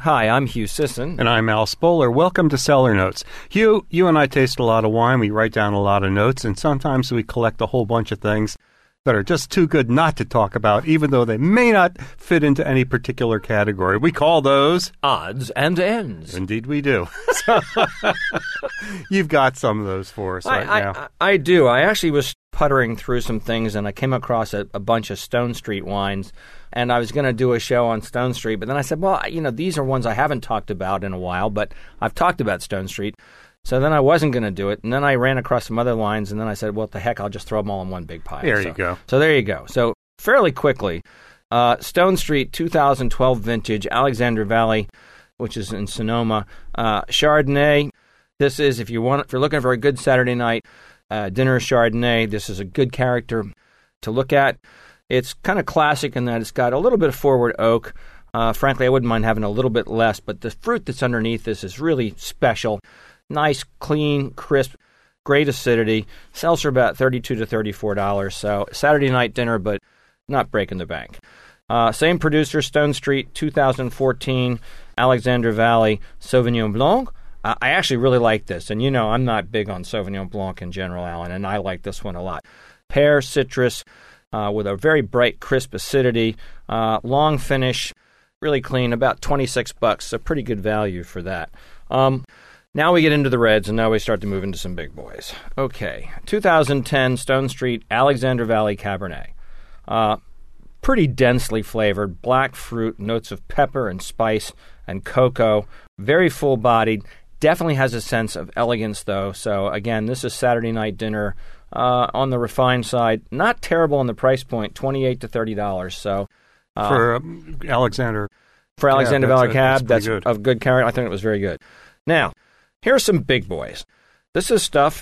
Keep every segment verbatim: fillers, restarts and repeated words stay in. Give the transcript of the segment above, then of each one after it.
Hi, I'm Hugh Sisson. And I'm Al Spoler. Welcome to Cellar Notes. Hugh, you and I taste a lot of wine. We write down a lot of notes, and sometimes we collect a whole bunch of things that are just too good not to talk about, even though they may not fit into any particular category. We call those odds and ends. Indeed we do. So, you've got some of those for us I, right I, now. I, I do. I actually was puttering through some things, and I came across a, a bunch of Stone Street wines, and I was going to do a show on Stone Street, but then I said, well, you know, these are ones I haven't talked about in a while, but I've talked about Stone Street. So then I wasn't going to do it, and then I ran across some other wines, and then I said, well, what the heck, I'll just throw them all in one big pile. There so, you go. So there you go. So fairly quickly, uh, Stone Street two thousand twelve vintage, Alexander Valley, which is in Sonoma, uh, Chardonnay. This is, if, you want, if you're looking for a good Saturday night uh, dinner Chardonnay, this is a good character to look at. It's kind of classic in that it's got a little bit of forward oak. Uh, frankly, I wouldn't mind having a little bit less, but the fruit that's underneath this is really special. Nice, clean, crisp, great acidity. Sells for about thirty-two to thirty-four dollars. So Saturday night dinner, but not breaking the bank. Uh, same producer, Stone Street, two thousand fourteen, Alexander Valley, Sauvignon Blanc. Uh, I actually really like this. And you know I'm not big on Sauvignon Blanc in general, Alan, and I like this one a lot. Pear, citrus, uh, with a very bright, crisp acidity. Uh, long finish, really clean, about twenty-six bucks. So pretty good value for that. Um... Now we get into the reds, and now we start to move into some big boys. Okay, two thousand ten Stone Street Alexander Valley Cabernet. Uh, pretty densely flavored, black fruit, notes of pepper and spice and cocoa. Very full-bodied. Definitely has a sense of elegance, though. So, again, this is Saturday night dinner uh, on the refined side. Not terrible on the price point, twenty-eight to thirty dollars. So uh, For um, Alexander. For Alexander yeah, Valley a, Cab, that's, that's good. of good character. I think it was very good. Now, here are some big boys. This is stuff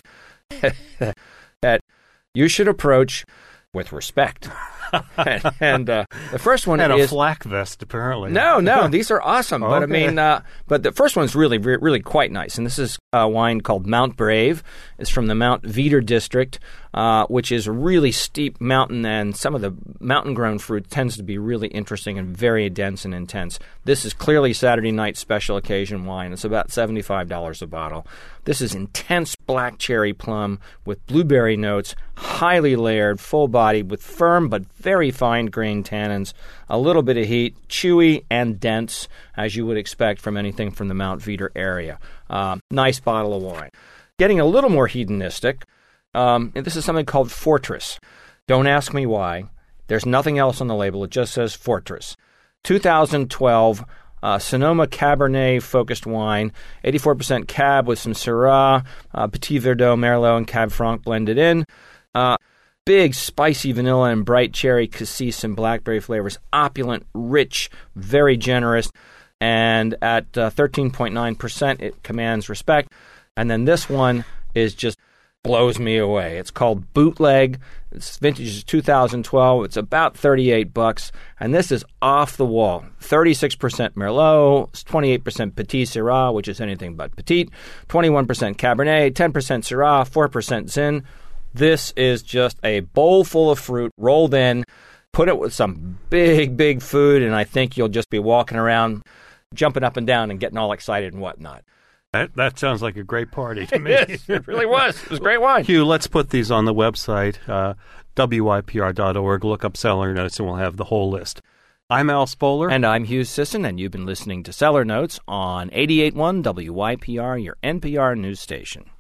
that you should approach with respect. and and uh, the first one and is... a flak vest, apparently. No, no, these are awesome. But okay. I mean, uh, but the first one's really, really quite nice. And this is a wine called Mount Brave. It's from the Mount Veeder district, uh, which is a really steep mountain, and some of the mountain-grown fruit tends to be really interesting and very dense and intense. This is clearly Saturday night special occasion wine. It's about seventy-five dollars a bottle. This is intense black cherry plum with blueberry notes, highly layered, full-bodied, with firm but very fine-grained tannins, a little bit of heat, chewy and dense, as you would expect from anything from the Mount Veeder area. Uh, nice bottle of wine. Getting a little more hedonistic, um, this is something called Fortress. Don't ask me why. There's nothing else on the label. It just says Fortress. two thousand twelve Uh, Sonoma Cabernet-focused wine, eighty-four percent Cab with some Syrah, uh, Petit Verdot, Merlot, and Cab Franc blended in. Uh, big, spicy vanilla and bright cherry, cassis, and blackberry flavors. Opulent, rich, very generous. And at uh, thirteen point nine percent, it commands respect. And then this one is just blows me away. It's called Bootleg. Its vintage is two thousand twelve. It's about thirty-eight bucks, and this is off the wall. thirty-six percent Merlot, twenty-eight percent Petit Syrah, which is anything but petite, twenty-one percent Cabernet, ten percent Syrah, four percent Zin. This is just a bowl full of fruit rolled in. Put it with some big, big food, and I think you'll just be walking around, jumping up and down and getting all excited and whatnot. That that sounds like a great party to me. Yes, it really was. It was great wine. Hugh, let's put these on the website, uh, W Y P R dot org. Look up Cellar Notes, and we'll have the whole list. I'm Al Spoler. And I'm Hugh Sisson, and you've been listening to Cellar Notes on eighty-eight point one W Y P R, your N P R news station.